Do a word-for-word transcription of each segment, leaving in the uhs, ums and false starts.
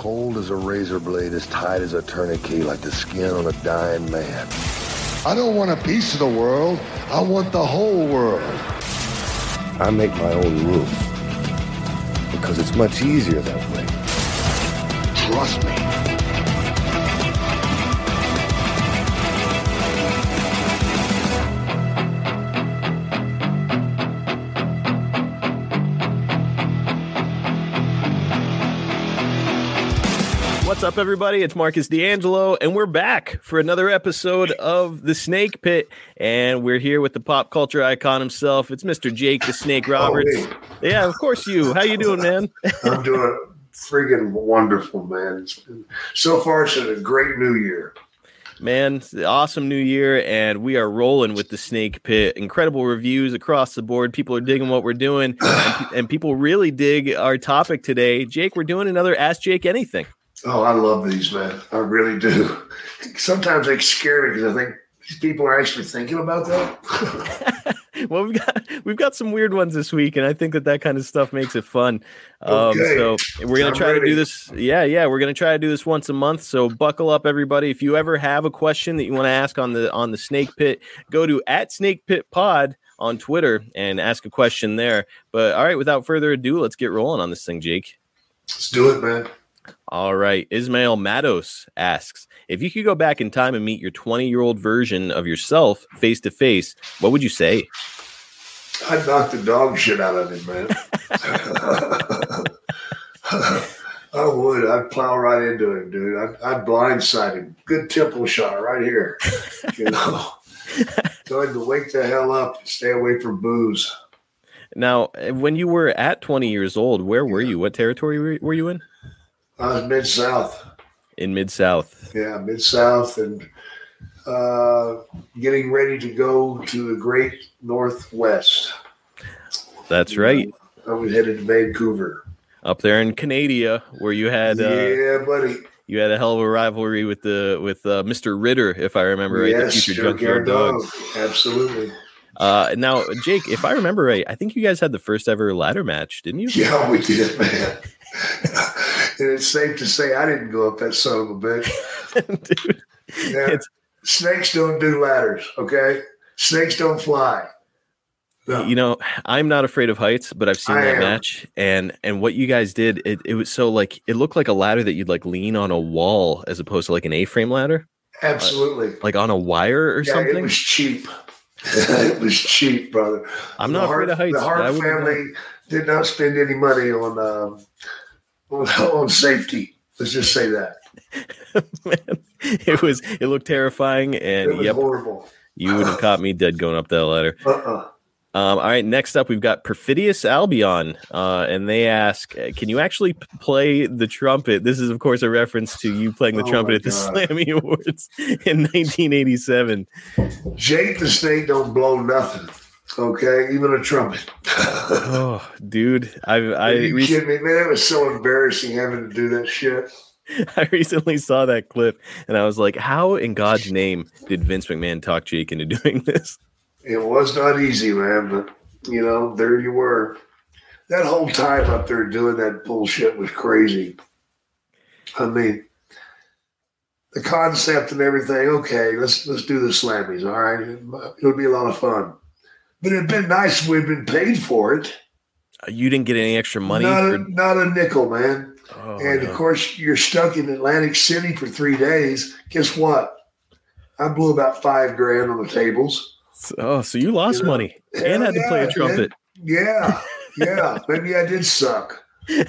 cold as a razor blade, as tight as a tourniquet, like the skin on a dying man. I don't want a piece of the world. I want the whole world. I make my own rules because it's much easier that way. Trust me. What's up, everybody? It's Marcus D'Angelo, and we're back for another episode of The Snake Pit, and we're here with the pop culture icon himself. It's Mister Jake the Snake Roberts. Oh, hey. Yeah, of course you. How you doing, man? I'm doing friggin' wonderful, man. It's been, so far, it's been a great new year. Man, awesome new year, and we are rolling with The Snake Pit. Incredible reviews across the board. People are digging what we're doing, and, and people really dig our topic today. Jake, we're doing another Ask Jake Anything. Oh, I love these, man. I really do. Sometimes they scare me because I think these people are actually thinking about that. Well, we've got we've got some weird ones this week, and I think that that kind of stuff makes it fun. Okay. Um, so we're gonna I'm try ready. to do this. Yeah, yeah, we're gonna try to do this once a month. So buckle up, everybody. If you ever have a question that you want to ask on the on the Snake Pit, go to at Snake Pit Pod on Twitter and ask a question there. But all right, without further ado, let's get rolling on this thing, Jake. Let's do it, man. All right. Ismail Matos asks, if you could go back in time and meet your twenty-year-old version of yourself face to face, what would you say? I'd knock the dog shit out of him, man. I would. I'd plow right into him, dude. I'd, I'd blindside him. Good temple shot right here. You know, tell him to wake the hell up and stay away from booze. Now, when you were at twenty years old, where were Yeah. you? What territory were, were you in? I was Mid-South. In Mid-South. Yeah, Mid-South, and uh, getting ready to go to the great Northwest. That's right. I was headed to Vancouver. Up there in Canada, where you had uh, yeah, buddy. you had a hell of a rivalry with the with uh, Mister Ritter, if I remember right, Yes, the future Junkyard Junkyard Dog. Dog. Absolutely. Uh, now, Jake, if I remember right, I think you guys had the first ever ladder match, didn't you? Yeah, we did, man. And it's safe to say I didn't go up that son of a bitch. Dude, Yeah. it's, Snakes don't do ladders, okay? Snakes don't fly. No. you know, I'm not afraid of heights, but I've seen I that am. match, and and what you guys did, it, it was so like it looked like a ladder that you'd like lean on a wall as opposed to like an A-frame ladder, Absolutely. like on a wire or Yeah, something. it was cheap. It was cheap, brother. I'm The not Hart- afraid of heights. The Hart I wouldn't family did not spend any money on um, on, on safety. Let's just say that. Man, it was it looked terrifying, It and was yep, horrible. you would have caught me dead going up that ladder. Uh-uh. Um, all right, next up we've got Perfidious Albion, uh, and they ask, uh, can you actually p- play the trumpet? This is, of course, a reference to you playing the Oh trumpet my at the God. Slammy Awards in nineteen eighty-seven. Jake the Snake don't blow nothing. Okay, even a trumpet. Oh, dude, I Are I, you rec- kidding me, man? It was so embarrassing having to do that shit. I recently saw that clip, and I was like, how in God's name did Vince McMahon talk Jake into doing this? It was not easy, man, but you know, there you were. That whole time up there doing that bullshit was crazy. I mean, the concept and everything. Okay, let's let's do the Slammies. All right, it'll be a lot of fun. But it'd been nice if we'd been paid for it. Uh, You didn't get any extra money Not for. a, not a nickel, man. Oh, and no. of course, you're stuck in Atlantic City for three days. Guess what? I blew about five grand on the tables. Oh, so you lost You know, money and had to hell play yeah, a trumpet. Yeah, yeah. Maybe I did suck.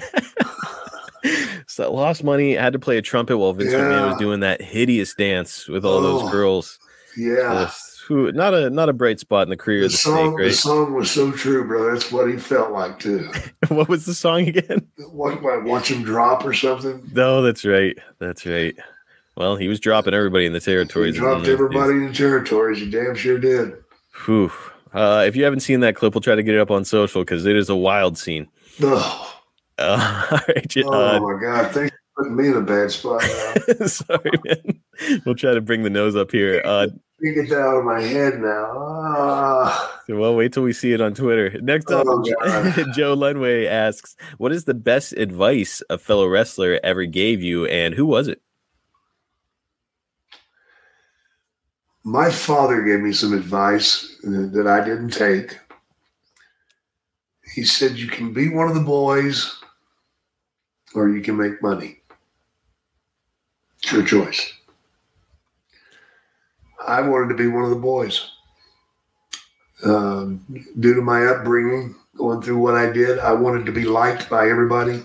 So lost money, had to play a trumpet while Vince McMahon Yeah. was doing that hideous dance with all Oh, those girls. Yeah. Uh, who, not a not a bright spot in the career The of the song, Snake, the right? song was so true, bro. That's what he felt like too. What was the song again? What, what, watch him drop or something. No, that's right. That's right. Well, he was dropping everybody in the He territories. in dropped those everybody days. in the territories. He damn sure did. Whew. Uh, if you haven't seen that clip, we'll try to get it up on social because it is a wild scene. Oh, Uh, all right, J- oh uh, my God! Thanks for putting me in a bad spot now. sorry, man. We'll try to bring the nose up here. Uh, me get that out of my head now. Ah. So, well, wait till we see it on Twitter. Next up, Oh, Joe Lenway asks, what is the best advice a fellow wrestler ever gave you, and who was it? My father gave me some advice that I didn't take. He said, you can be one of the boys or you can make money. It's your choice. I wanted to be one of the boys. Um, due to my upbringing, going through what I did, I wanted to be liked by everybody.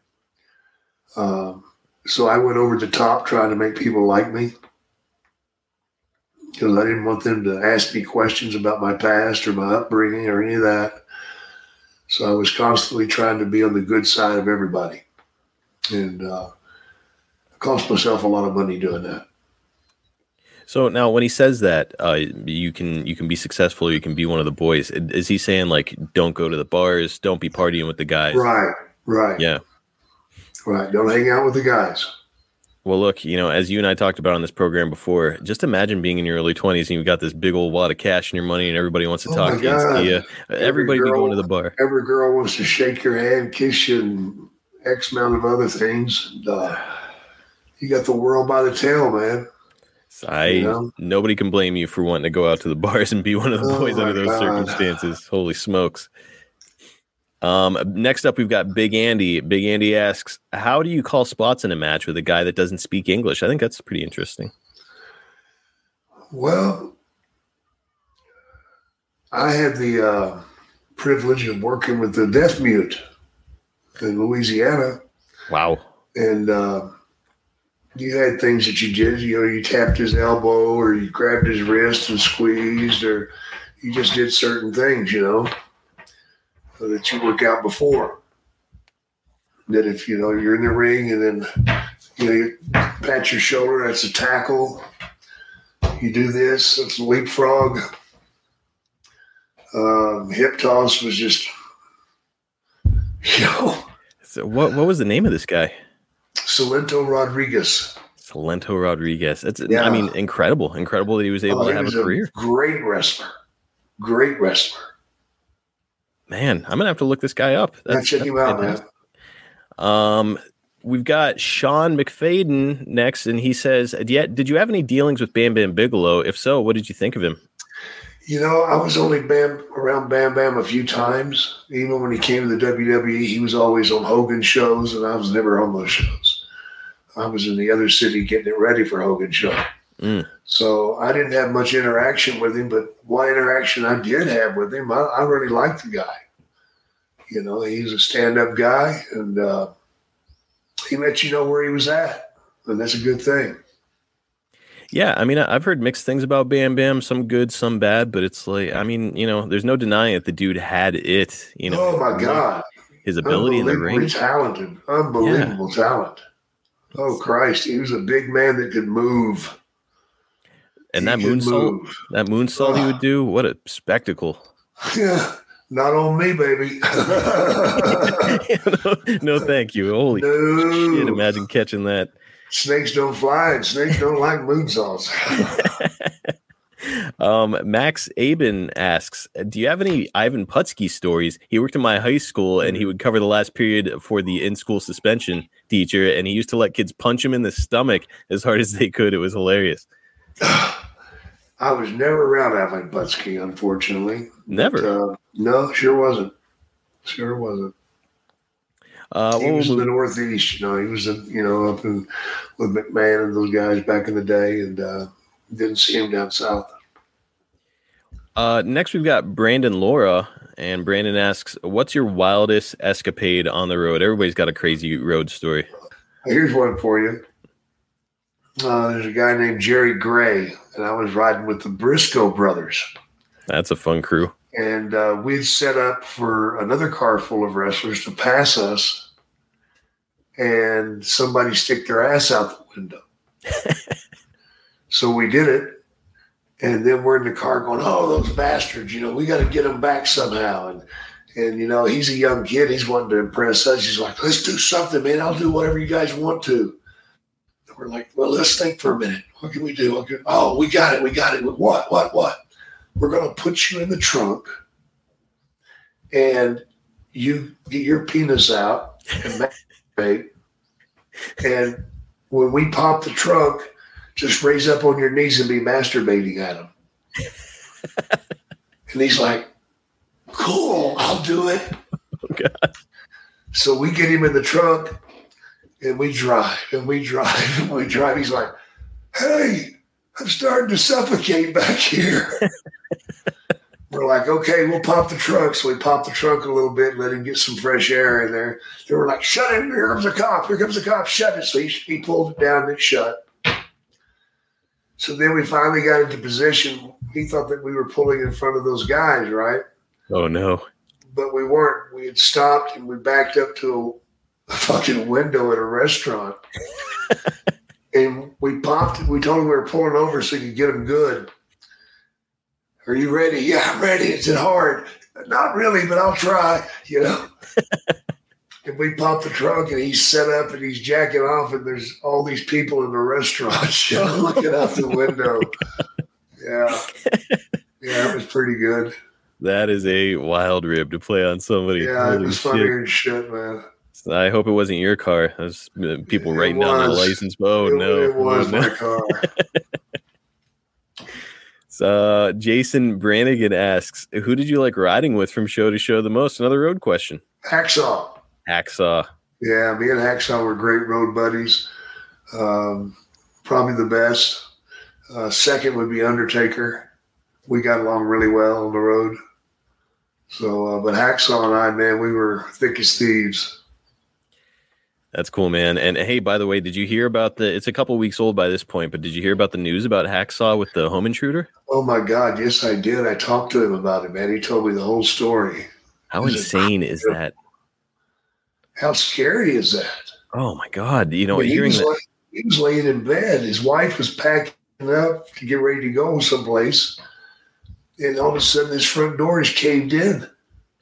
Um, so I went over the top trying to make people like me. Because I didn't want them to ask me questions about my past or my upbringing or any of that. So I was constantly trying to be on the good side of everybody. And uh, it cost myself a lot of money doing that. So now when he says that, uh, you can you can be successful, you can be one of the boys, is he saying, like, don't go to the bars, don't be partying with the guys? Right, right. Yeah. Right, don't hang out with the guys. Well, look, you know, as you and I talked about on this program before, just imagine being in your early twenties and you've got this big old wad of cash in your money and everybody wants to oh talk to you. And see you. Everybody girl, be going to the bar. Every girl wants to shake your hand, kiss you, and X amount of other things. And, uh, you got the world by the tail, man. I you know? Nobody can blame you for wanting to go out to the bars and be one of the boys oh under those God. circumstances. Holy smokes. Um, next up, we've got Big Andy. Big Andy asks, how do you call spots in a match with a guy that doesn't speak English? I think that's pretty interesting. Well, I had the uh, privilege of working with the deaf mute in Louisiana. Wow. And uh, you had things that you did. You know, you tapped his elbow or you grabbed his wrist and squeezed, or you just did certain things, you know, that you work out before. That if, you know, you're in the ring and then, you know, you pat your shoulder, that's a tackle. You do this, that's a leapfrog. Um, hip toss was just, you know. So what, what was the name of this guy? Salento Rodriguez. Salento Rodriguez. That's, yeah. I mean, incredible. Incredible that he was able oh, to have a career. A great wrestler. Great wrestler. Man, I'm going to have to look this guy up. That's, check that's him out, man. Um, we've got Sean McFadden next, and he says, "Did did you have any dealings with Bam Bam Bigelow? If so, what did you think of him?" You know, I was only Bam around Bam Bam a few times. Even when he came to the W W E, he was always on Hogan shows, and I was never on those shows. I was in the other city getting it ready for Hogan show. Mm. So I didn't have much interaction with him, but what interaction I did have with him, I, I really liked the guy. You know, he's a stand-up guy, and uh, he let you know where he was at, and that's a good thing. Yeah, I mean, I've heard mixed things about Bam Bam, some good, some bad, but it's like, I mean, you know, there's no denying it. The dude had it, you know. Oh, my God. His ability in the ring. Talented, unbelievable yeah. talent. Oh, Christ, he was a big man that could move. And he that moonsault, that moonsault uh, he would do, what a spectacle. Yeah. Not on me, baby. no, no, thank you. Holy no. shit, imagine catching that. Snakes don't fly, and snakes don't like moonsaults. um, Max Aben asks, do you have any Ivan Putski stories? He worked in my high school, and he would cover the last period for the in-school suspension teacher, and he used to let kids punch him in the stomach as hard as they could. It was hilarious. I was never around Ivan Putski, unfortunately. Never? But, uh, no, sure wasn't. Sure wasn't. Uh, he was in the Northeast, you know. He was, in, you know, up in with McMahon and those guys back in the day, and uh, didn't see him down south. Uh, next, we've got Brandon Laura, and Brandon asks, "What's your wildest escapade on the road?" Everybody's got a crazy road story. Here's one for you. Uh, there's a guy named Jerry Gray, and I was riding with the Briscoe brothers. That's a fun crew. And uh, we'd set up for another car full of wrestlers to pass us, and somebody stick their ass out the window. So we did it, and then we're in the car going, oh, those bastards, you know, we got to get them back somehow. And, and, you know, he's a young kid. He's wanting to impress us. He's like, let's do something, man. I'll do whatever you guys want to. We're like, well, let's think for a minute. what can we do? What can, oh, we got it. We got it. What, what, what? We're going to put you in the trunk and you get your penis out and masturbate. And when we pop the trunk, just raise up on your knees and be masturbating at him. And he's like, cool, I'll do it. Oh, God. So we get him in the trunk and we drive and we drive and we drive. He's like, hey, I'm starting to suffocate back here. We're like, okay, we'll pop the trunk. So we pop the trunk a little bit, let him get some fresh air in there. They were like, shut it. Here comes a cop. Here comes a cop. Shut it. So he, he pulled it down and it shut. So then we finally got into position. He thought that we were pulling in front of those guys, right? Oh, no. But we weren't. We had stopped and we backed up to a, a fucking window at a restaurant. And we popped it. We told him we were pulling over so he could get him good. Are you ready? Yeah, I'm ready. Is it hard? Not really, but I'll try, you know. And we popped the trunk and he's set up and he's jacking off and there's all these people in the restaurant, you know, looking out the window. Yeah. Yeah, it was pretty good. That is a wild rib to play on somebody. Yeah, Holy it was shit. funny as shit, man. I hope it wasn't your car. There's people It writing down their was. license. Oh, it, no. It was Oh, no. my car. Uh, Jason Brannigan asks, who did you like riding with from show to show the most? Another road question. Hacksaw. Hacksaw. Yeah, me and Hacksaw were great road buddies. Um, probably the best. Uh, second would be Undertaker. We got along really well on the road. So, uh, but Hacksaw and I, man, we were thick as thieves. That's cool, man. And hey, by the way, did you hear about the, it's a couple weeks old by this point, but did you hear about the news about Hacksaw with the home intruder? Oh my God. Yes, I did. I talked to him about it, man. He told me the whole story. How Is it- insane is that? How scary is that? Oh my God. You know, I mean, he, hearing was that. lay, he was laying in bed. His wife was packing up to get ready to go someplace. And all of a sudden, his front door is caved in.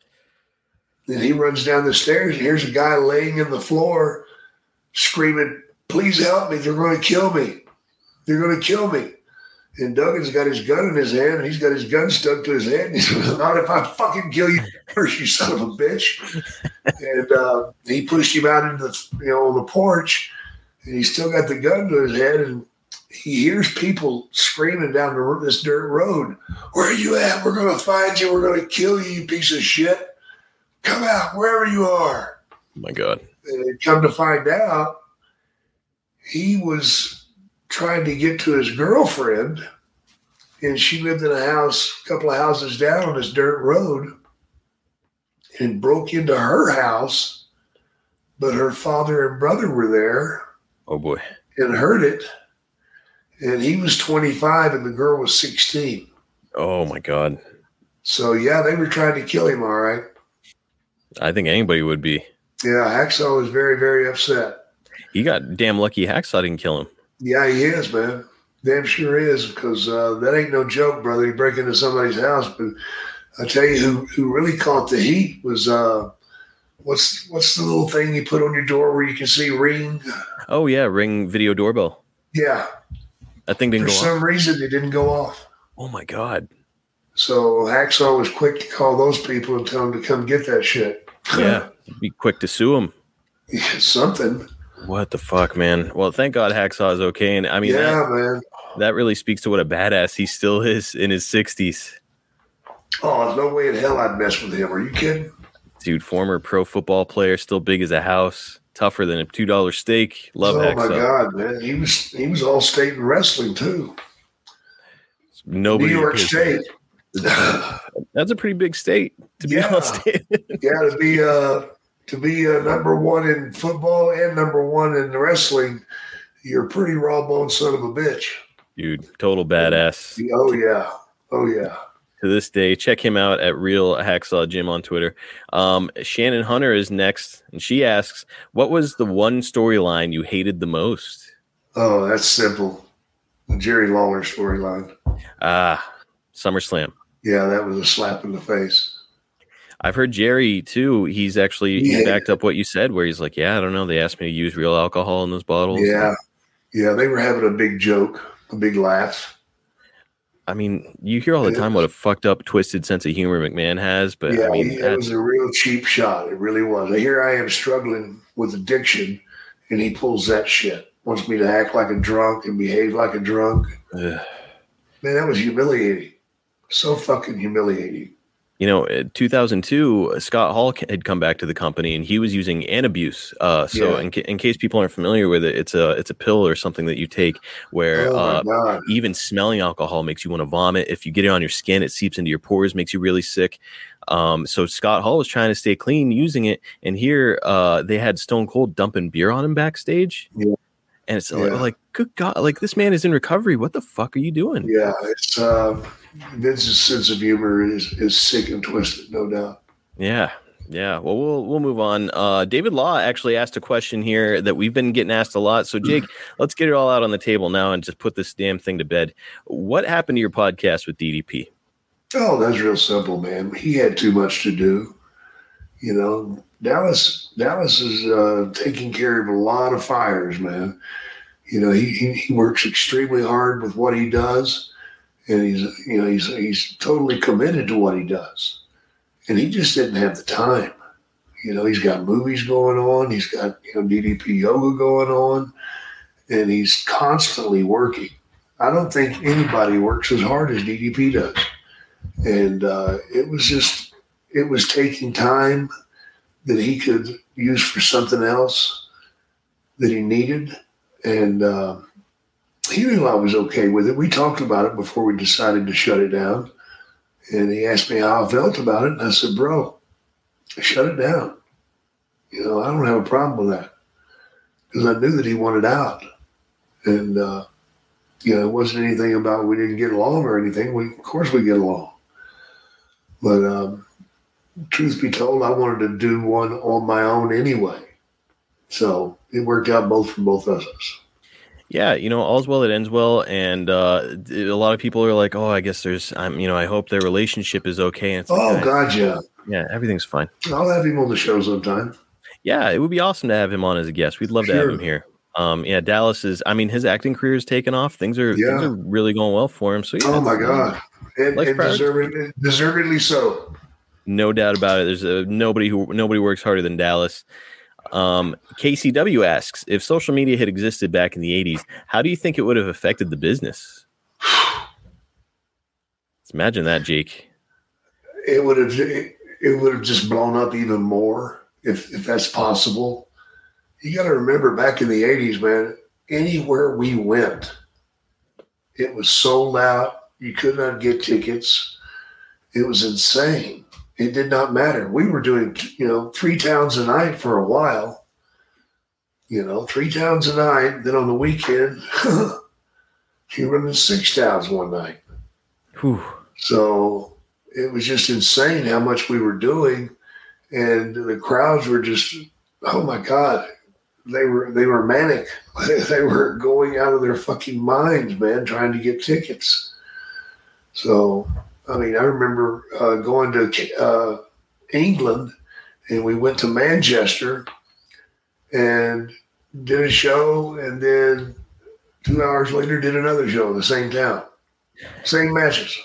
Then he runs down the stairs, and here's a guy laying in the floor screaming, please help me. They're going to kill me. They're going to kill me. And Duggan's got his gun in his hand, and he's got his gun stuck to his head. And he says, not if I fucking kill you first, you son of a bitch. And uh, he pushed him out into the, you know, on the porch, and he's still got the gun to his head, and he hears people screaming down the, this dirt road, where are you at? We're going to find you. We're going to kill you, you piece of shit. Come out, wherever you are. Oh my God. And come to find out, he was trying to get to his girlfriend, and she lived in a house, a couple of houses down on this dirt road, and broke into her house, but her father and brother were there Oh boy. and heard it, and he was twenty-five and the girl was sixteen. Oh my God. So, yeah, they were trying to kill him, all right. I think anybody would be. Yeah, Hacksaw was very, very upset. He got damn lucky Hacksaw didn't kill him. Yeah, he is, man. Damn sure is, because uh, that ain't no joke, brother. You break into somebody's house. But I tell you, who who really caught the heat was uh, what's what's the little thing you put on your door where you can see Ring? Oh yeah, Ring video doorbell. Yeah. That thing didn't For go some off. reason, it didn't go off. Oh my God. So Hacksaw was quick to call those people and tell them to come get that shit. Yeah. Be quick to sue him. Something. What the fuck, man? Well, thank God Hacksaw is okay. And I mean, Yeah, that, man. that really speaks to what a badass he still is in his sixties. Oh, there's no way in hell I'd mess with him. Are you kidding? Dude, former pro football player, still big as a house, tougher than a two dollar steak. Love oh Hacksaw. my God, man. He was he was all state in wrestling too. Nobody New York appears- State. That's a pretty big state to be Yeah. on state. Yeah, to be uh to be uh, number one in football and number one in wrestling, you're a pretty raw bone son of a bitch. Dude, total badass. Oh yeah, oh yeah. To this day, check him out at Real Hacksaw Jim on Twitter. Um, Shannon Hunter is next, and she asks, "What was the one storyline you hated the most?" Oh, that's simple. The Jerry Lawler storyline. Ah, SummerSlam. Yeah, that was a slap in the face. I've heard Jerry too. He's actually he Yeah. backed up what you said, where he's like, "Yeah, I don't know. They asked me to use real alcohol in those bottles." Yeah, yeah, they were having a big joke. a big laugh. I mean, you hear all the time what a fucked up, twisted sense of humor McMahon has, but yeah, I mean, it was a real cheap shot. It really was. Here I am struggling with addiction, and he pulls that shit. Wants me to act like a drunk and behave like a drunk. Ugh. Man, that was humiliating. So fucking humiliating. You know, in two thousand two, Scott Hall had come back to the company, and he was using Antabuse. Uh, so, Yeah. in, ca- in case people aren't familiar with it, it's a it's a pill or something that you take where Oh, uh, my God. even smelling alcohol makes you want to vomit. If you get it on your skin, it seeps into your pores, makes you really sick. Um, so Scott Hall was trying to stay clean using it, and here uh, they had Stone Cold dumping beer on him backstage. Yeah. And it's Yeah. like, like, good God, like this man is in recovery. What the fuck are you doing? Yeah, it's uh, Vince's sense of humor is is sick and twisted, no doubt. Yeah. Yeah. Well, we'll we'll move on. Uh, David Law actually asked a question here that we've been getting asked a lot. So, Jake, let's get it all out on the table now and just put this damn thing to bed. What happened to your podcast with D D P? Oh, that's real simple, man. He had too much to do. You know, Dallas Dallas is uh, taking care of a lot of fires, man. You know, he, he he works extremely hard with what he does, and he's you know he's he's totally committed to what he does, and he just didn't have the time. You know, he's got movies going on, he's got you know D D P yoga going on, and he's constantly working. I don't think anybody works as hard as D D P does, and uh, it was just it was taking time that he could use for something else that he needed. And uh, he knew I was okay with it. We talked about it before we decided to shut it down. And he asked me how I felt about it. And I said, bro, shut it down. You know, I don't have a problem with that. Because I knew that he wanted out. And, uh, you know, it wasn't anything about we didn't get along or anything. We, of course we get along. But um, truth be told, I wanted to do one on my own anyway. So it worked out both for both of us. Yeah, you know, all's well that ends well, and uh, a lot of people are like, "Oh, I guess there's, I'm, you know, I hope their relationship is okay." And it's like, Oh, guys, God, yeah. yeah, everything's fine. I'll have him on the show sometime. Yeah, it would be awesome to have him on as a guest. We'd love to have Sure. him here. Um, yeah, Dallas is. I mean, his acting career is taken off. Things are Yeah. things are really going well for him. So yeah, Oh, my it's- God. And, Life and priority. deservedly, deservedly so. no doubt about it. There's a, nobody who nobody works harder than Dallas. Um, K C W asks, if social media had existed back in the eighties, how do you think it would have affected the business? Let's imagine that, Jake. It would have it, it would have just blown up even more if, if that's possible. You got to remember back in the eighties, man, anywhere we went, it was sold out. You could not get tickets. It was insane. It did not matter. We were doing, you know, three towns a night for a while. You know, three towns a night. Then on the weekend, you were in six towns one night. Whew. So it was just insane how much we were doing. And the crowds were just, oh my God, they were they were manic. They were going out of their fucking minds, man, trying to get tickets. So, I mean, I remember uh, going to uh, England, and we went to Manchester and did a show, and then two hours later did another show in the same town, same matches.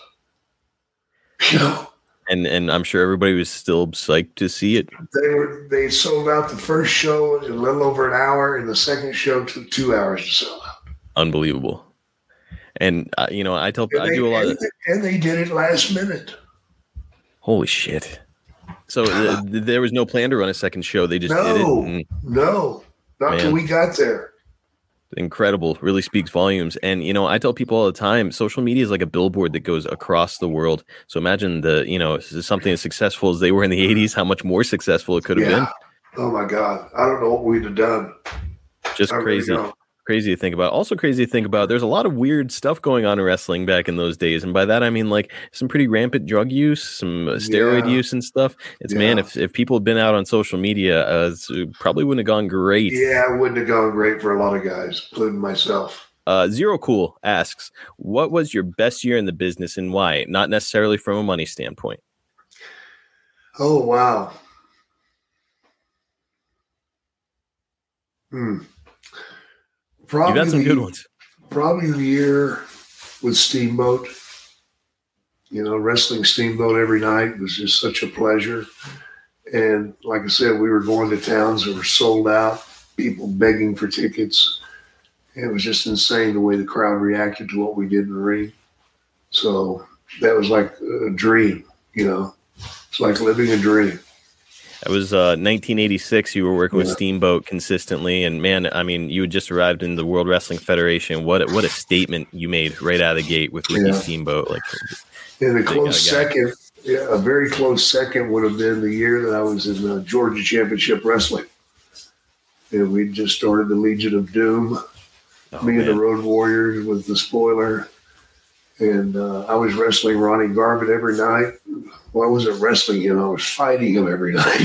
You know, And and I'm sure everybody was still psyched to see it. they were they sold out the first show in a little over an hour, and the second show took two hours to sell out. Unbelievable. And uh, you know, I tell And I they, do a lot and, of they- and they did it last minute. holy shit. So uh, there was no plan to run a second show. They just did it. No, And no, not till Man. we got there. incredible, really speaks volumes. And you know, I tell people all the time, social media is like a billboard that goes across the world. So imagine the, you know, something as successful as they were in the eighties, how much more successful it could have Yeah. Oh my God, I don't know what we'd have done. been. Just I really crazy. don't. Crazy to think about. Also crazy to think about. There's a lot of weird stuff going on in wrestling back in those days, and by that I mean like some pretty rampant drug use, some uh, steroid Yeah. use and stuff. It's man, Yeah. if if people had been out on social media, uh, it's- it probably wouldn't have gone great. Yeah, it wouldn't have gone great for a lot of guys, including myself. Uh, Zero Cool asks, "What was your best year in the business and why? Not necessarily from a money standpoint." Oh wow. Hmm. You've had some good Probably- ones. probably the year with Steamboat. You know, wrestling Steamboat every night was just such a pleasure. And like I said, we were going to towns that were sold out, people begging for tickets. It was just insane the way the crowd reacted to what we did in the ring. So that was like a dream, you know. It's like living a dream. It was uh, nineteen eighty-six. You were working Yeah. with Steamboat consistently, and man, I mean, you had just arrived in the World Wrestling Federation. What a, what a statement you made right out of the gate with Ricky Yeah. Steamboat! Like, And a Big close guy. second, yeah, a very close second would have been the year that I was in uh, Georgia Championship Wrestling. And we just started the Legion of Doom, oh, me and the man. Road Warriors with the spoiler. And uh, I was wrestling Ronnie Garvin every night. Well, I wasn't wrestling him, I was fighting him every night.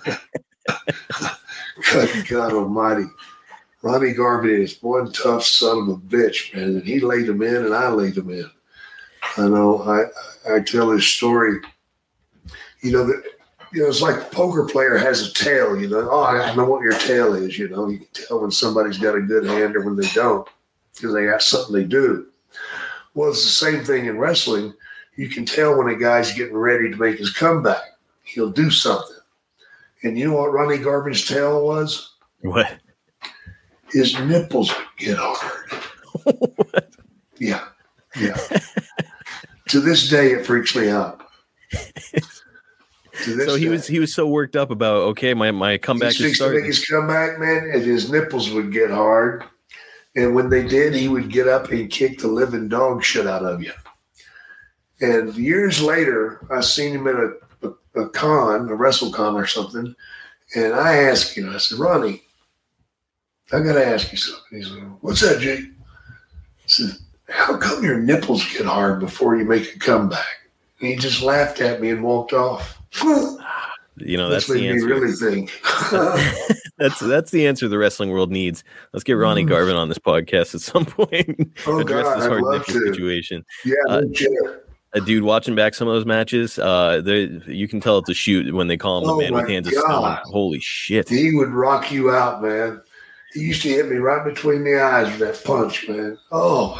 God, God almighty. Ronnie Garvin is one tough son of a bitch, man. And he laid him in and I laid him in. I know I, I tell this story, you know, that, you know, it's like a poker player has a tail, you know, oh, I know what your tail is, you know, you can tell when somebody's got a good hand or when they don't because they got something they do. Well, it's the same thing in wrestling. You can tell when a guy's getting ready to make his comeback. He'll do something. And you know what Ronnie Garvin's tail was? What? His nipples would get hard. Yeah. Yeah. To this day, it freaks me out. To this So he day. was he was so worked up about okay, my my comeback He's is fixed to make starting. his comeback, man, and his nipples would get hard. And when they did, he would get up and kick the living dog shit out of you. And years later, I seen him at a, a, a con, a WrestleCon or something, and I asked him, I said, Ronnie, I got to ask you something. He said, what's that, Jake? I said, how come your nipples get hard before you make a comeback? And he just laughed at me and walked off. You know, that's That's the made me answer. really think. That's that's the answer the wrestling world needs. Let's get Ronnie Mm. Garvin on this podcast at some point. Oh, Address God, this I'd hard love nipple to. situation. Yeah, Uh, no shit. A dude watching back some of those matches, uh, they, you can tell it's a shoot when they call him the Oh, man with my hands of stone. God. Holy shit! He would rock you out, man. He used to hit me right between the eyes with that punch, man. Oh.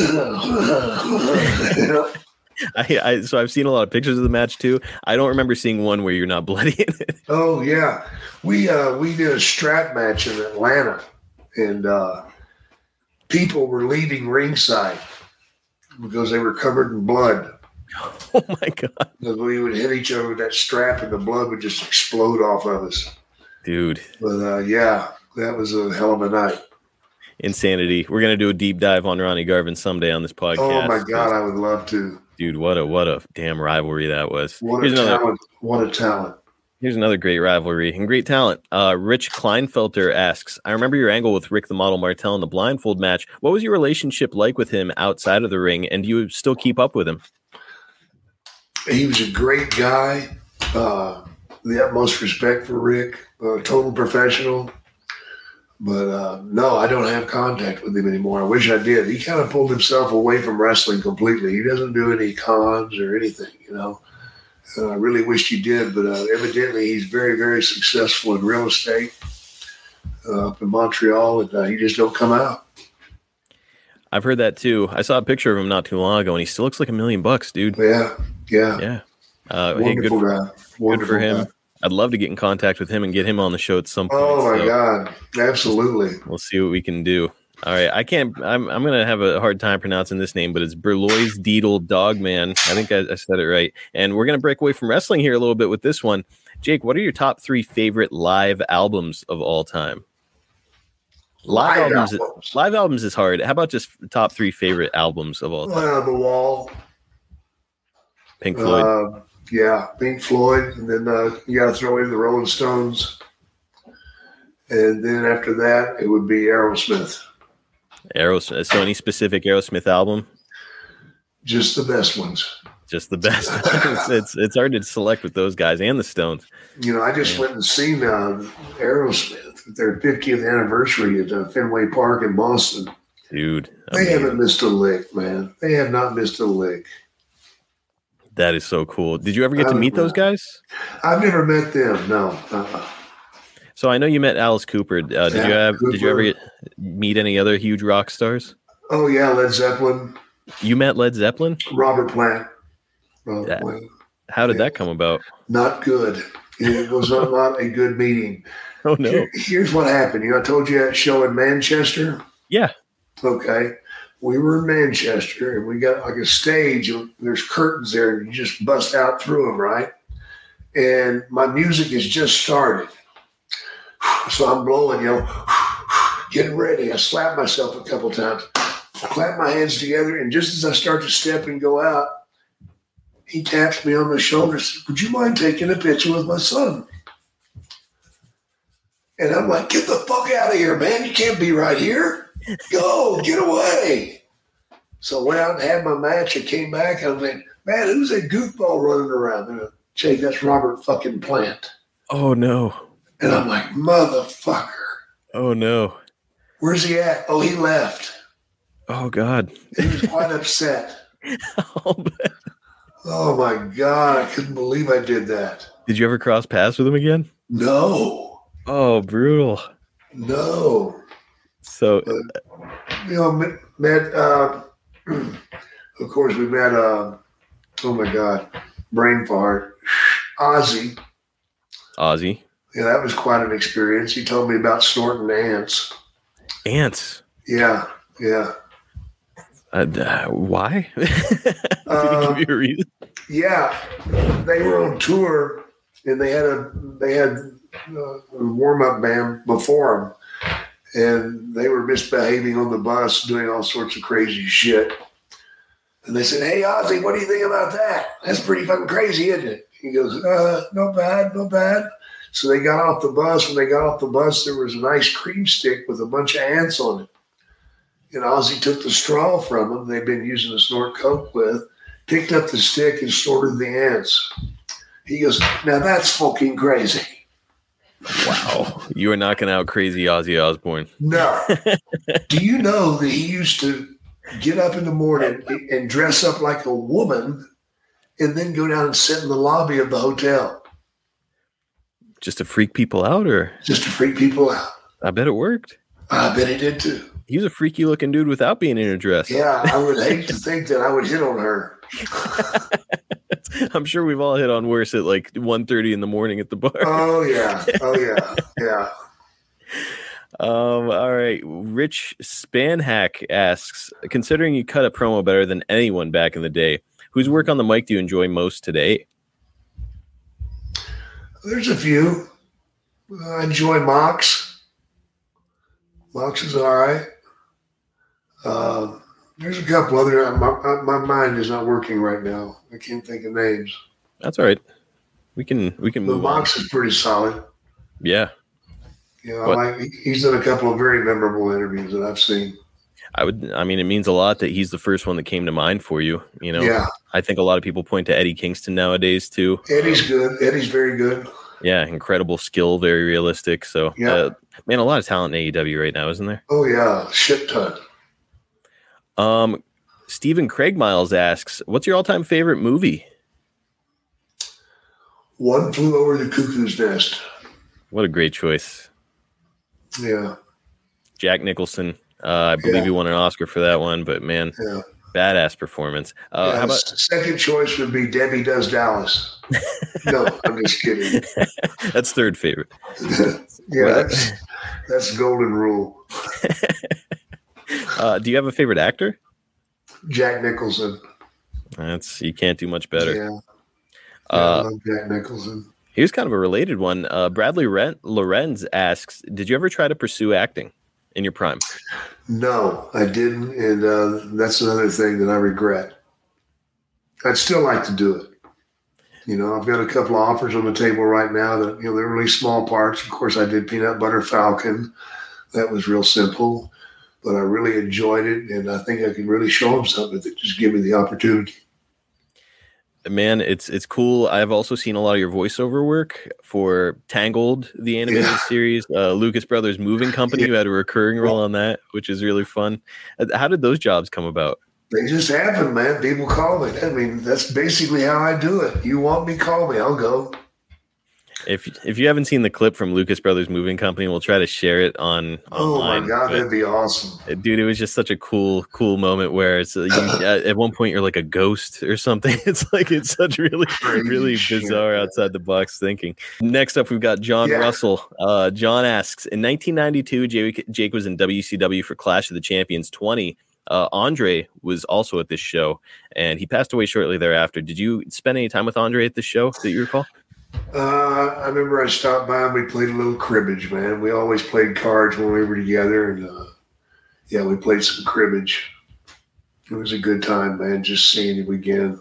I, I so I've seen a lot of pictures of the match too. I don't remember seeing one where you're not bloody in it. Oh, yeah. We uh, we did a strap match in Atlanta, and uh, people were leaving ringside because they were covered in blood. Oh my god, Because we would hit each other with that strap, and the blood would just explode off of us. dude, But, uh, yeah, that was a hell of a night. insanity. We're gonna do a deep dive on Ronnie Garvin someday on this podcast. Oh, my God, I would love to. dude, what a what a damn rivalry that was. What a Here's another talent. What a talent. Here's another great rivalry and great talent. Uh, Rich Kleinfelter asks, I remember your angle with Rick the Model Martel in the blindfold match. What was your relationship like with him outside of the ring, and do you still keep up with him? He was a great guy. Uh, the utmost respect for Rick. Uh, total professional. But uh, no, I don't have contact with him anymore. I wish I did. He kind of pulled himself away from wrestling completely. He doesn't do any cons or anything, you know. Uh, I really wished he did, but uh, evidently he's very, very successful in real estate uh, up in Montreal, and uh, he just don't come out. I've heard that too. I saw a picture of him not too long ago, and he still looks like a million bucks, dude. Yeah, yeah. Yeah. Uh, hey, good Wonderful for, guy. good Wonderful for him. guy. I'd love to get in contact with him and get him on the show at some point. Oh, my so God. Absolutely. We'll see what we can do. All right. I can't, I'm, I'm going to have a hard time pronouncing this name, but it's Berlois Deedle Dogman. I think I, I said it right. And we're going to break away from wrestling here a little bit with this one. Jake, what are your top three favorite live albums of all time? Live, Live albums, albums. live albums is hard. How about just top three favorite albums of all time? Uh, the Wall. Pink Floyd. Uh, yeah, Pink Floyd. And then uh, you got to throw in the Rolling Stones. And then after that, it would be Aerosmith. Aerosmith. So any specific Aerosmith album? Just the best ones. Just the best. it's, it's it's hard to select with those guys and the Stones. You know, I just Yeah. went and seen uh, Aerosmith at their fiftieth anniversary at uh, Fenway Park in Boston. Dude, They amazing. haven't missed a lick, man. They have not missed a lick. That is so cool. Did you ever get to Um, meet those guys? I've never met them. No. Uh-uh. So I know you met Alice Cooper. Uh, did Yeah, you have? Did you ever Cooper. get, meet any other huge rock stars? Oh yeah, Led Zeppelin. You met Led Zeppelin? Robert Plant. Robert Yeah. Plant. How did Yeah. that come about? Not good. It was not, not a good meeting. Oh no. Here- here's what happened. You know, I told you that show in Manchester. Yeah. Okay. We were in Manchester and we got like a stage. And there's curtains there and you just bust out through them, right? And my music has just started. So I'm blowing, you know, getting ready. I slap myself a couple times, clap my hands together, and just as I start to step and go out, he taps me on the shoulder and says, would you mind taking a picture with my son? And I'm like, get the fuck out of here, man. You can't be right here. Go, get away. So I went out and had my match. I came back. I was like, man, who's that goofball running around? And I, Jake, that's Robert fucking Plant. Oh no. And I'm like, motherfucker. Oh no. Where's he at? Oh, he left. Oh God. He was quite upset. Oh, Oh my God. I couldn't believe I did that. did you ever cross paths with him again? No, Oh, brutal. no. So You know, met, met uh, of course, we met, uh, oh my God, brain fart, Ozzy. Ozzy. Yeah, that was quite an experience. He told me about snorting ants. Ants. Yeah, yeah. Uh, uh, why? Did Uh, he give you a reason? Yeah, they were on tour, and they had a they had uh, a warm up band before them, and they were misbehaving on the bus, doing all sorts of crazy shit. And they said, "Hey, Ozzy, what do you think about that? That's pretty fucking crazy, isn't it?" He goes, "Uh, not bad, not bad." So they got off the bus. When they got off the bus, there was an ice cream stick with a bunch of ants on it. And Ozzy took the straw from them they'd been using to snort coke with, picked up the stick and snorted the ants. He goes, now that's fucking crazy. Wow. You are knocking out crazy Ozzy Osbourne. No. Do you know that he used to get up in the morning and dress up like a woman and then go down and sit in the lobby of the hotel Just to freak people out, or just to freak people out? I bet it worked. I bet he did too. He was a freaky looking dude without being in a dress. Yeah, I would hate to think that I would hit on her. I'm sure we've all hit on worse at like one thirty in the morning at the bar. Oh, yeah. Oh, yeah. Yeah. Um, all right. Rich Spanhack asks, considering you cut a promo better than anyone back in the day, whose work on the mic do you enjoy most today? There's a few. I enjoy Mox. Mox is all right. Uh, there's a couple other. My, my mind is not working right now. I can't think of names. That's all right. We can we can But move on. Mox is pretty solid. Yeah, You know, What? I like, he's done a couple of very memorable interviews that I've seen. I would. I mean, it means a lot that he's the first one that came to mind for you. You know, Yeah, I think a lot of people point to Eddie Kingston nowadays too. Eddie's good. Eddie's very good. Yeah, incredible skill, very realistic. So, Yeah. uh, man, a lot of talent in A E W right now, isn't there? Oh yeah, shit ton. Um, Stephen Craig Miles asks, "What's your all-time favorite movie?" One Flew Over the Cuckoo's Nest. What a great choice, Yeah, Jack Nicholson. Uh, I believe Yeah. he won an Oscar for that one, but man, yeah. badass performance. Uh, Yeah, how about second choice would be Debbie Does Dallas. No, I'm just kidding. that's third favorite? Yeah, that's that's golden rule. Uh, do you have a favorite actor? Jack Nicholson. That's you can't do much better. Yeah, yeah I Uh, love Jack Nicholson. here's kind of a related one. Uh, Bradley Ren- Lorenz asks, "Did you ever try to pursue acting in your prime?" No, I didn't, and uh, that's another thing that I regret. I'd still like to do it. You know, I've got a couple of offers on the table right now that, you know, they're really small parts. Of course, I did Peanut Butter Falcon. That was real simple, but I really enjoyed it, and I think I can really show them something if they just give me the opportunity. Man, it's it's cool. I've also seen a lot of your voiceover work for Tangled, the animated Yeah. series. Uh, Lucas Brothers Moving Company. Yeah. You had a recurring role on that, which is really fun. Uh, How did those jobs come about? They just happen, man. People call me. I mean, that's basically how I do it. You want me, call me. I'll go. If if you haven't seen the clip from Lucas Brothers Moving Company, we'll try to share it on Oh online. my God, but, that'd be awesome. dude, it was just such a cool, cool moment where it's uh, you, uh, at one point you're like a ghost or something. It's like it's such really, Crazy really shit, bizarre man. outside the box thinking. Next up, we've got John Yeah. Russell. Uh, John asks, in nineteen ninety-two, Jake, Jake was in W C W for Clash of the Champions twenty. Uh, Andre was also at this show, and he passed away shortly thereafter. Did you spend any time with Andre at this show that you recall? Uh, I remember I stopped by and we played a little cribbage, man. We always played cards when we were together, and uh, yeah, we played some cribbage. It was a good time, man, just seeing him again.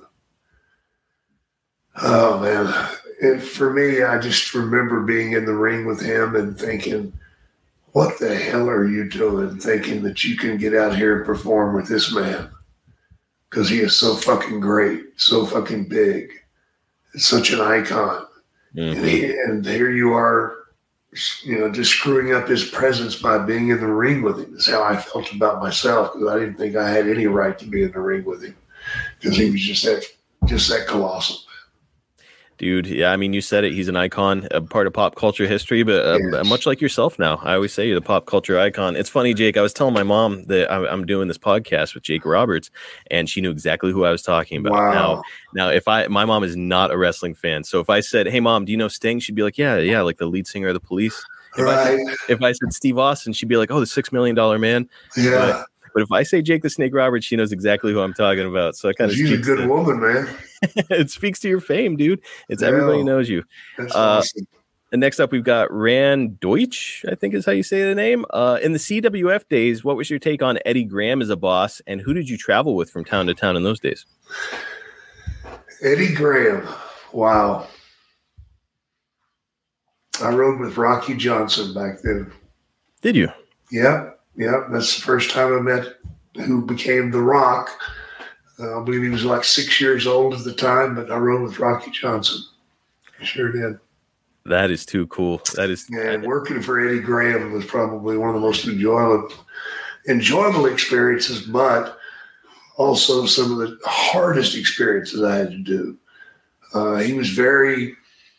Oh, man. And for me, I just remember being in the ring with him and thinking, what the hell are you doing, thinking that you can get out here and perform with this man? Because he is so fucking great, so fucking big. It's such an icon. Mm-hmm. And, he, and here you are, you know, just screwing up his presence by being in the ring with him. That's how I felt about myself, because I didn't think I had any right to be in the ring with him, because he was just that, just that colossal. Dude, yeah, I mean, you said it. He's an icon, a part of pop culture history, but uh, Yes. much like yourself now. I always say you're the pop culture icon. It's funny, Jake. I was telling my mom that I- I'm doing this podcast with Jake Roberts, and she knew exactly who I was talking about. Wow. Now, now, if I, my mom is not a wrestling fan, so if I said, "Hey, Mom, do you know Sting?" She'd be like, "Yeah, yeah, like the lead singer of the Police." If, I, Right. said, if I said Steve Austin, she'd be like, "Oh, the Six Million Dollar Man." Yeah. But if I say Jake the Snake Roberts, she knows exactly who I'm talking about. So I kind of She's a good woman, man. it speaks to your fame, dude. It's Yeah. everybody knows you. That's Uh, awesome. And next up, we've got Rand Deutsch, I think is how you say the name. Uh, in the C W F days, what was your take on Eddie Graham as a boss, and who did you travel with from town to town in those days? Eddie Graham. Wow. I rode with Rocky Johnson back then. Did you? Yeah, yeah. That's the first time I met who became The Rock. Uh, I believe he was like six years old at the time, but I rode with Rocky Johnson. I sure did. That is too cool. That is. And working for Eddie Graham was probably one of the most enjoyable, enjoyable experiences, but also some of the hardest experiences I had to do. Uh, he was very,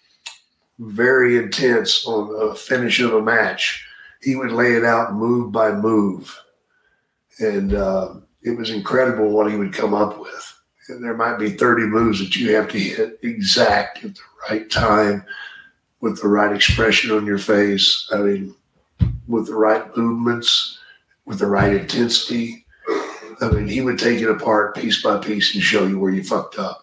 very intense on the finish of a match. He would lay it out move by move. And uh, it was incredible what he would come up with. And there might be thirty moves that you have to hit exact at the right time, with the right expression on your face. I mean, with the right movements, with the right intensity. I mean, he would take it apart piece by piece and show you where you fucked up.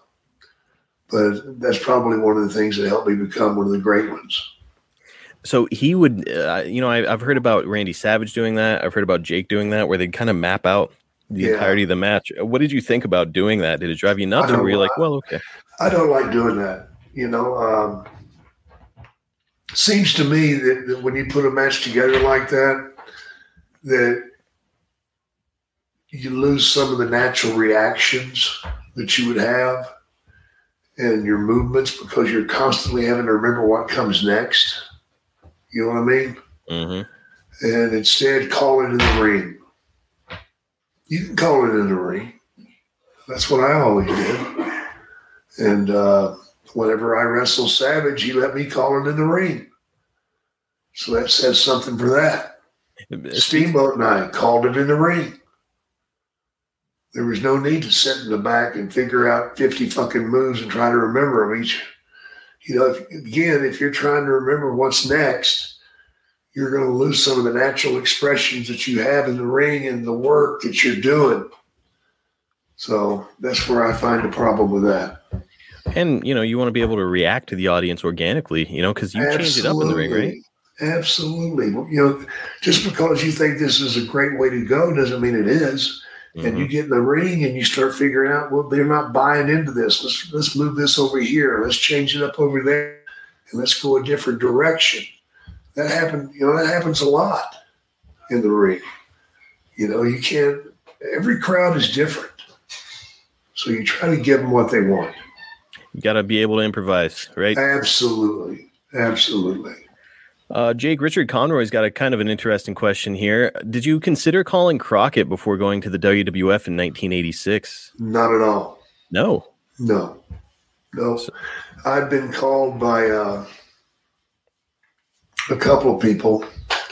But that's probably one of the things that helped me become one of the great ones. So he would, uh, you know, I, I've heard about Randy Savage doing that. I've heard about Jake doing that, where they kind of map out the Yeah. entirety of the match. What did you think about doing that? Did it drive you nuts, I or don't were you like, know. well, okay? I don't like doing that. You know, um, seems to me that, that when you put a match together like that, that you lose some of the natural reactions that you would have and your movements, because you're constantly having to remember what comes next. You know what I mean? Mm-hmm. And instead call it in the ring. You can call it in the ring. That's what I always did. And uh, whenever I wrestled Savage, he let me call it in the ring. So that says something for that. Steamboat and I called it in the ring. There was no need to sit in the back and figure out fifty fucking moves and try to remember them each. You know, if, again, if you're trying to remember what's next, you're going to lose some of the natural expressions that you have in the ring and the work that you're doing. So that's where I find the problem with that. And, you know, you want to be able to react to the audience organically, you know, because you change it up in the ring, right? Absolutely. You know, just because you think this is a great way to go doesn't mean it is. Mm-hmm. And you get in the ring and you start figuring out, well, they're not buying into this. Let's let's move this over here. Let's change it up over there, and let's go a different direction. That happens, you know, that happens a lot in the ring. You know, you can't. Every crowd is different, so you try to give them what they want. You got to be able to improvise, right? Absolutely, absolutely. Uh, Jake, Richard Conroy's got a kind of an interesting question here. Did you consider calling Crockett before going to the W W F in nineteen eighty-six? Not at all. No. No, no. I've been called by uh, a couple of people,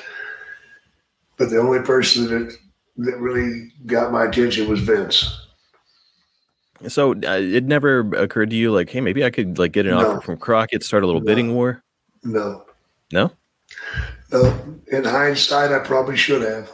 but the only person that that really got my attention was Vince. So uh, it never occurred to you, like, hey, maybe I could like get an No. offer from Crockett, start a little No. bidding war? No, No. no. In hindsight, I probably should have.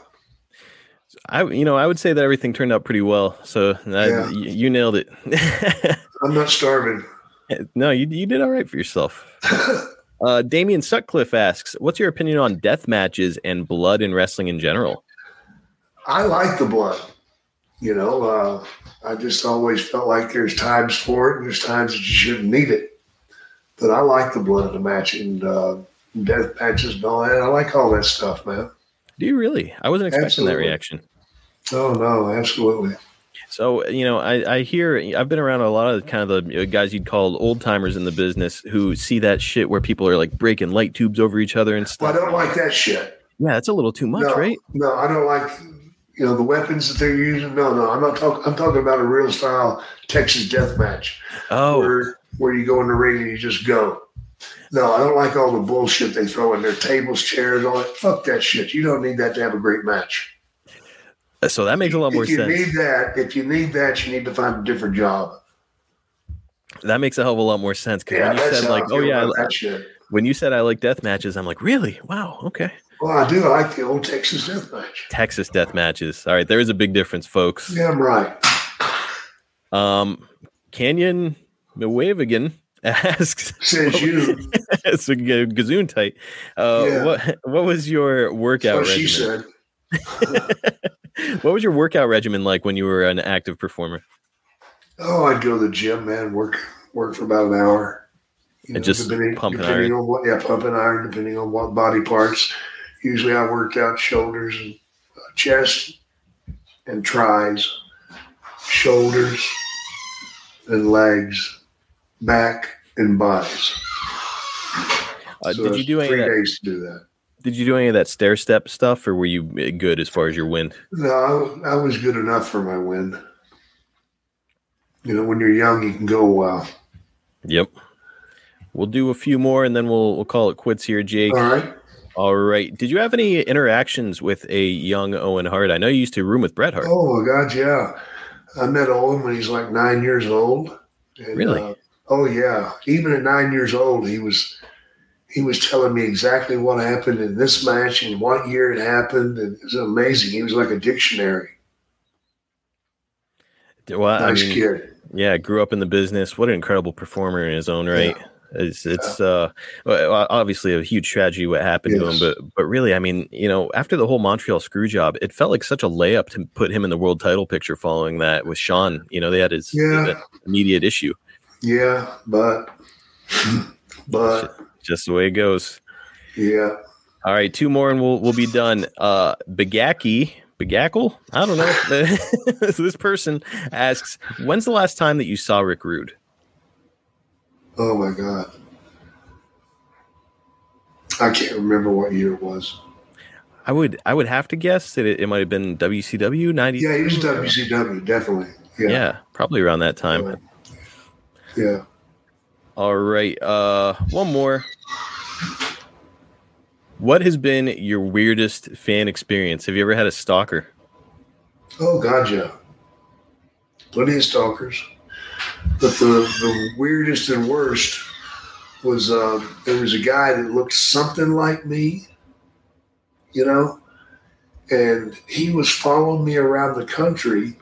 I, you know, I would say that everything turned out pretty well. So I, Yeah. you, you nailed it. I'm not starving. No, you you did all right for yourself. Uh, Damian Sutcliffe asks, "What's your opinion on death matches and blood in wrestling in general?" I like the blood. You know, uh, I just always felt like there's times for it and there's times that you shouldn't need it. But I like the blood of the match and uh, death matches and all that. I like all that stuff, man. Do you really? I wasn't expecting Absolutely. that reaction. Oh, no, absolutely. So, you know, I, I hear, I've been around a lot of kind of the guys you'd call old timers in the business who see that shit where people are like breaking light tubes over each other and Well, stuff. I don't like that shit. Yeah, that's a little too much, no, right? No, I don't like, you know, the weapons that they're using. No, no, I'm not talking. I'm talking about a real style Texas death match. Oh, Where, where you go in the ring and you just go. No, I don't like all the bullshit they throw in their tables, chairs, all that. Fuck that shit. You don't need that to have a great match. so that makes a lot more if you sense. need that, if you need that, you need to find a different job. That makes a hell of a lot more sense. Because Yeah, when you that's said how like, I oh feel yeah, about I- that shit. when you said I like death matches, I'm like, really? Wow, okay. Well, I do. I like the old Texas death match. Texas death matches. All right, there is a big difference, folks. Yeah, I'm right. Um, Canyon Milwavigan asks, Says you. it's a g- gazoon tight. Uh, Yeah. what what was your workout What she regimen? said. What was your workout regimen like when you were an active performer? Oh, I'd go to the gym, man. Work, work for about an hour. You And just depending, pumping depending iron? on what, yeah, pumping iron, depending on what body parts. Usually, I worked out shoulders and uh, chest and tries, shoulders and legs, back and buys. Uh, So did you it's do any three of that? days to do that? Did you do any of that stair step stuff, or were you good as far as your wind? No, I, I was good enough for my win. You know, when you're young, you can go a while. Yep. We'll do a few more, and then we'll we'll call it quits here, Jake. All right. All right. Did you have any interactions with a young Owen Hart? I know you used to room with Bret Hart. Oh my God, yeah. I met Owen when he's like nine years old. And, Really? Uh, oh yeah. Even at nine years old, he was he was telling me exactly what happened in this match and what year it happened, and it was amazing. He was like a dictionary. Well, Nice I mean, kid. yeah, grew up in the business. What an incredible performer in his own right. It's it's uh well, obviously a huge tragedy what happened to him, Yes. but but really, I mean, you know, after the whole Montreal screw job, it felt like such a layup to put him in the world title picture following that with Sean. You know, they had his Yeah. immediate issue. Yeah, but but Just the way it goes. yeah. All right, two more and we'll we'll be done. Uh Begaki, Begackle? I don't know. So this person asks, when's the last time that you saw Rick Rude? Oh my God. I can't remember what year it was. I would I would have to guess that it, it might have been W C W ninety. Yeah, he was W C W, definitely. Yeah. Yeah, probably around that time. Yeah. All right. Uh one more. What has been your weirdest fan experience? Have you ever had a stalker? Oh God, yeah. Plenty of stalkers. But the, the weirdest and worst was uh, there was a guy that looked something like me, you know, and he was following me around the country.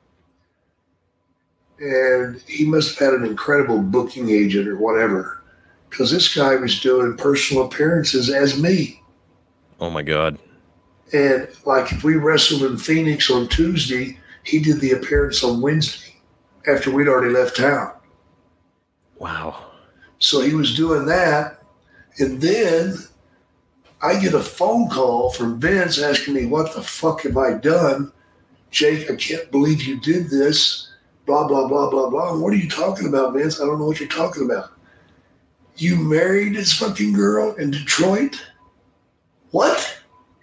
And he must have had an incredible booking agent or whatever, because this guy was doing personal appearances as me. Oh my God. And like if we wrestled in Phoenix on Tuesday, he did the appearance on Wednesday after we'd already left town. Wow. So he was doing that. And then I get a phone call from Vince asking me, what the fuck have I done? Jake, I can't believe you did this. Blah, blah, blah, blah, blah. What are you talking about, Vince? I don't know what you're talking about. You married this fucking girl in Detroit? What?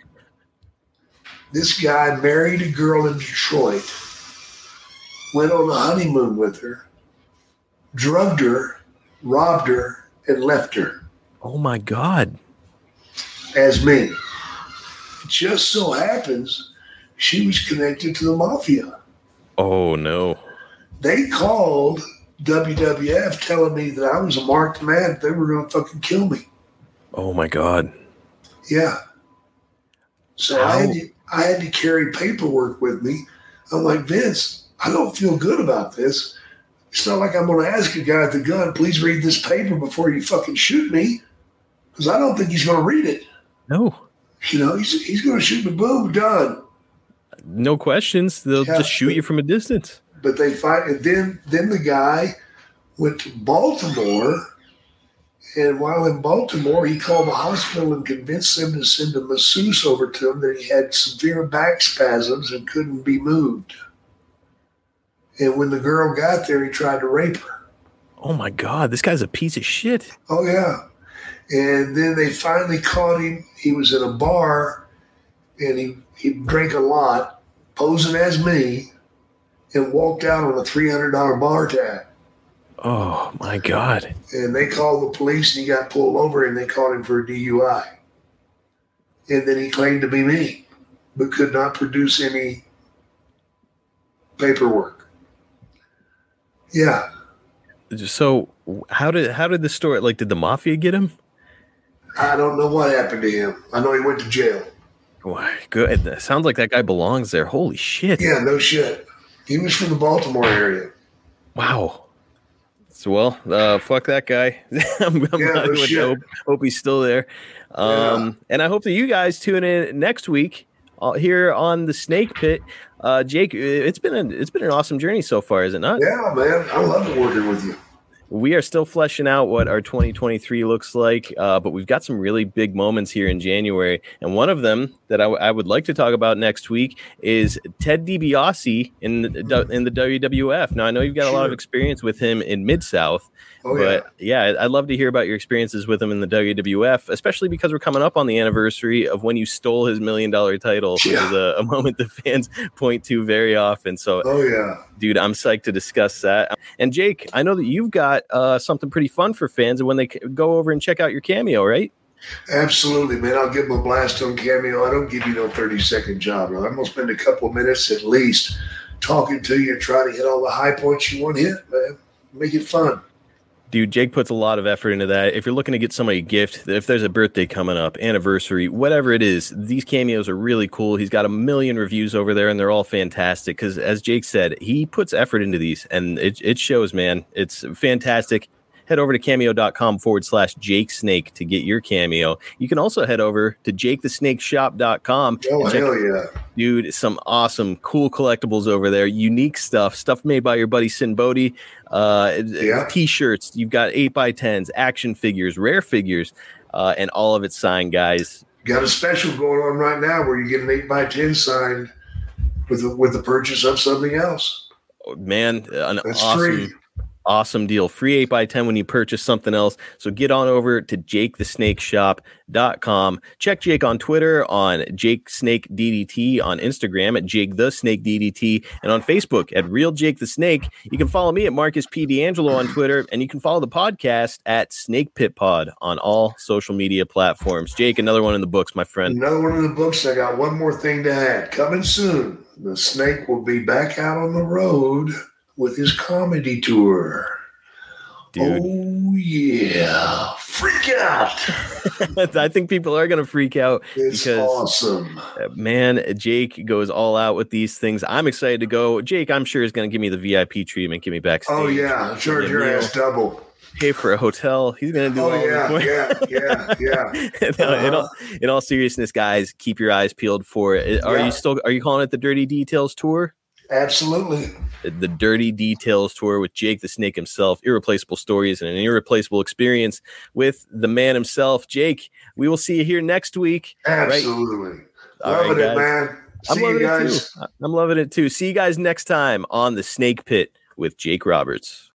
This guy married a girl in Detroit, went on a honeymoon with her, drugged her, robbed her, and left her. Oh my God. as me. It just so happens she was connected to the mafia. Oh, no. They called W W F telling me that I was a marked man. They were going to fucking kill me. Oh, my God. Yeah. So I had, to, I had to carry paperwork with me. I'm like, Vince, I don't feel good about this. It's not like I'm going to ask a guy at the gun, please read this paper before you fucking shoot me. Because I don't think he's going to read it. No. You know, he's, he's going to shoot me, boom, done. No questions. They'll yeah, just shoot but, you from a distance. But they fight. And then, then the guy went to Baltimore. And while in Baltimore, he called the hospital and convinced them to send a masseuse over to him that he had severe back spasms and couldn't be moved. And when the girl got there, he tried to rape her. Oh, my God. This guy's a piece of shit. Oh, yeah. And then they finally caught him. He was in a bar, and he, he drank a lot, posing as me, and walked out on a three hundred dollars bar tab. Oh, my God. And they called the police, and he got pulled over, and they caught him for a D U I. And then he claimed to be me, but could not produce any paperwork. Yeah. So how did how did the story, like, did the mafia get him? I don't know what happened to him. I know he went to jail. Why, good. It sounds like that guy belongs there. Holy shit. Yeah, no shit. He was from the Baltimore area. Wow. So, well, uh, fuck that guy. I'm, I'm yeah, no shit. Hope, hope he's still there. Um, yeah. And I hope that you guys tune in next week uh, here on the Snake Pit. Uh, Jake, it's been a, it's been an awesome journey so far, is it not? Yeah, man. I love working with you. We are still fleshing out what our twenty twenty-three looks like, uh, but we've got some really big moments here in January. And one of them that I, w- I would like to talk about next week is Ted DiBiase in the, in the W W F. Now, I know you've got sure. a lot of experience with him in Mid-South, oh, but yeah. yeah, I'd love to hear about your experiences with him in the W W F, especially because we're coming up on the anniversary of when you stole his million dollar title, yeah. which is a, a moment that fans point to very often. So, oh, yeah. Dude, I'm psyched to discuss that. And Jake, I know that you've got uh, something pretty fun for fans when they go over and check out your Cameo, right? Absolutely, man. I'll give them a blast on Cameo. I don't give you no thirty second job. I'm going to spend a couple of minutes at least talking to you and try to hit all the high points you want to hit, man. Make it fun. Dude, Jake puts a lot of effort into that. If you're looking to get somebody a gift, if there's a birthday coming up, anniversary, whatever it is, these cameos are really cool. He's got a million reviews over there, and they're all fantastic because, as Jake said, he puts effort into these, and it, it shows, man. It's fantastic. Head over to cameo.com forward slash Jake Snake to get your Cameo. You can also head over to jake the snake shop dot com. Oh, hell yeah. Dude, some awesome, cool collectibles over there. Unique stuff. Stuff made by your buddy Sin Bodhi. Uh, yeah. T-shirts. You've got eight by tens, action figures, rare figures, uh, and all of it signed, guys. Got a special going on right now where you get an eight by ten signed with the, with the purchase of something else. Man, an That's awesome... free. Awesome deal. Free eight by ten when you purchase something else. So get on over to jake the snake shop dot com. Check Jake on Twitter, on Jake Snake D D T, on Instagram at Jake the Snake D D T, and on Facebook at Real Jake the Snake. You can follow me at Marcus P. D'Angelo on Twitter, and you can follow the podcast at Snake Pit Pod on all social media platforms. Jake, another one in the books, my friend. Another one in the books. I got one more thing to add. Coming soon, the Snake will be back out on the road with his comedy tour. Dude. Oh, yeah. Freak out. I think people are going to freak out. It's because, awesome. Man, Jake goes all out with these things. I'm excited to go. Jake, I'm sure, is going to give me the V I P treatment, give me backstage. Oh, yeah. Charge your ass double. Pay for a hotel. He's going to do oh, all yeah, yeah, yeah, yeah. no, uh-huh. in, all, in all seriousness, guys, keep your eyes peeled for it. Are yeah. you still, are you calling it the Dirty Details Tour? Absolutely. The Dirty Details Tour with Jake the Snake himself, irreplaceable stories and an irreplaceable experience with the man himself. Jake, we will see you here next week. Absolutely. Right? Loving right, it, man. See I'm loving you guys. It too. I'm loving it too. See you guys next time on the Snake Pit with Jake Roberts.